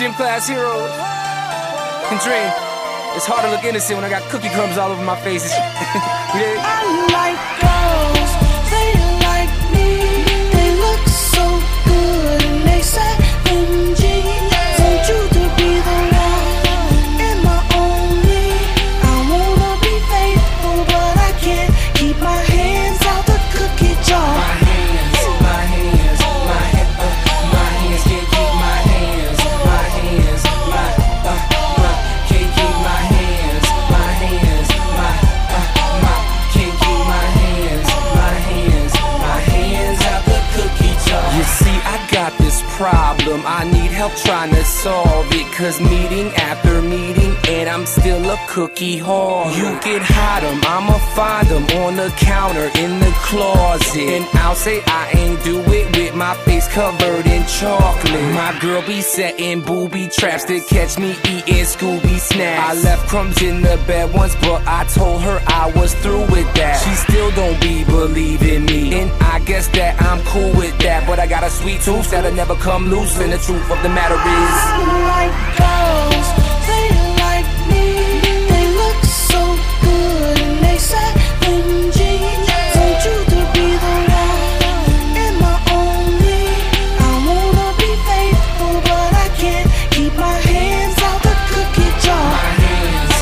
gym class heroes. And Dre, it's hard to look innocent when I got cookie crumbs all over my face. I like girls, they like me. They look so good and they say MG. Want you to be the one and my only. I wanna be faithful, but I can't keep my hands out the cookie jar. My hands can't keep my hands. My hands can't keep my hands. My hands can't keep my hands. My hands out the cookie jar. You see, I got this problem, I need help trying to solve it. Cause meeting after meeting, and I'm still a cookie hog. You can hide them, I'ma find them on the counter in the closet. And I'll say I ain't do it with my face covered in chocolate. My girl be setting booby traps to catch me eating Scooby snacks. I left crumbs in the bed once, but I told her I was through with that. She still don't be believing me, and I guess that I'm cool with that. But I got a sweet tooth that'll never come loose, and the truth of the matter is I like girls, they like me. They look so good and they say MG. Want you to be the one and my only. I wanna be faithful, but I can't keep my hands out the cookie jar. my hands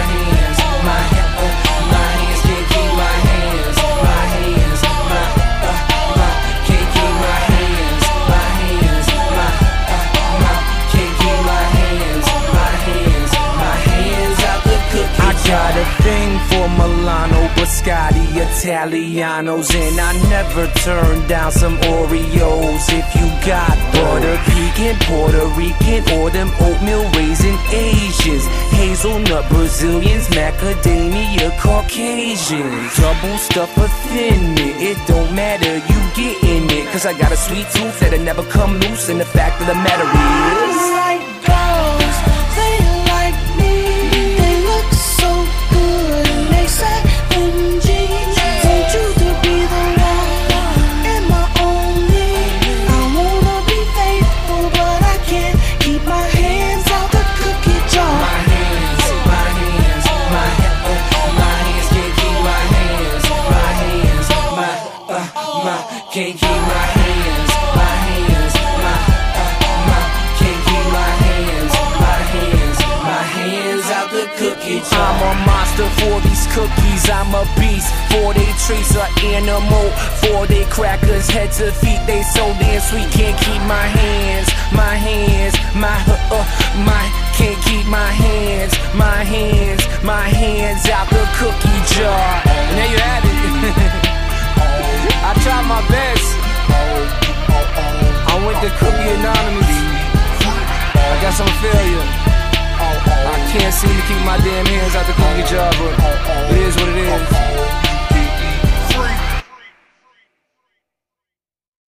can't keep my hands. My hands can't keep my hands. My hands can't keep my hands. My hands out the cookie jar. I got a thing for Milano, Biscotti, Italianos, and I never turn down some Oreos. If you got butter pecan, Puerto Rican, or them oatmeal raisin Asians, hazelnut Brazilians, macadamia Caucasians, double stuff or thin mint, it don't matter, you getting it. Cause I got a sweet tooth that'll never come loose, and the fact of the matter is I like girls, they like me. They look so good and they say MG. Want you to be the one and my only. I wanna be faithful, but I can't keep my hands out the cookie jar. my hands can't keep my hands. My hands can't keep my hands. My hands can't keep my hands. My hands out the cookie jar. I'm a monster for these cookies, I'm a beast. For they trees, an animal. For they crackers, head to feet, they so damn sweet. Can't keep my hands. My can't keep my hands. My hands out the cookie jar. And there you have it. I tried my best. I went to Cookie Anonymous. I got some failure. I can't seem to keep my damn hands out the cookie jar, but it is what it is.